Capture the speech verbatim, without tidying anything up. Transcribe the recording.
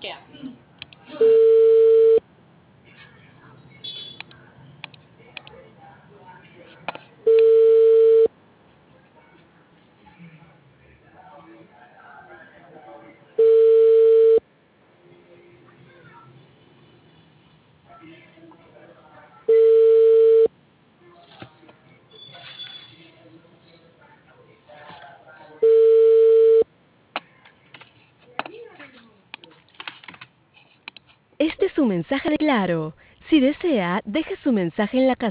¿Qué? Este es su mensaje de Claro. Si desea, deje su mensaje en la casilla.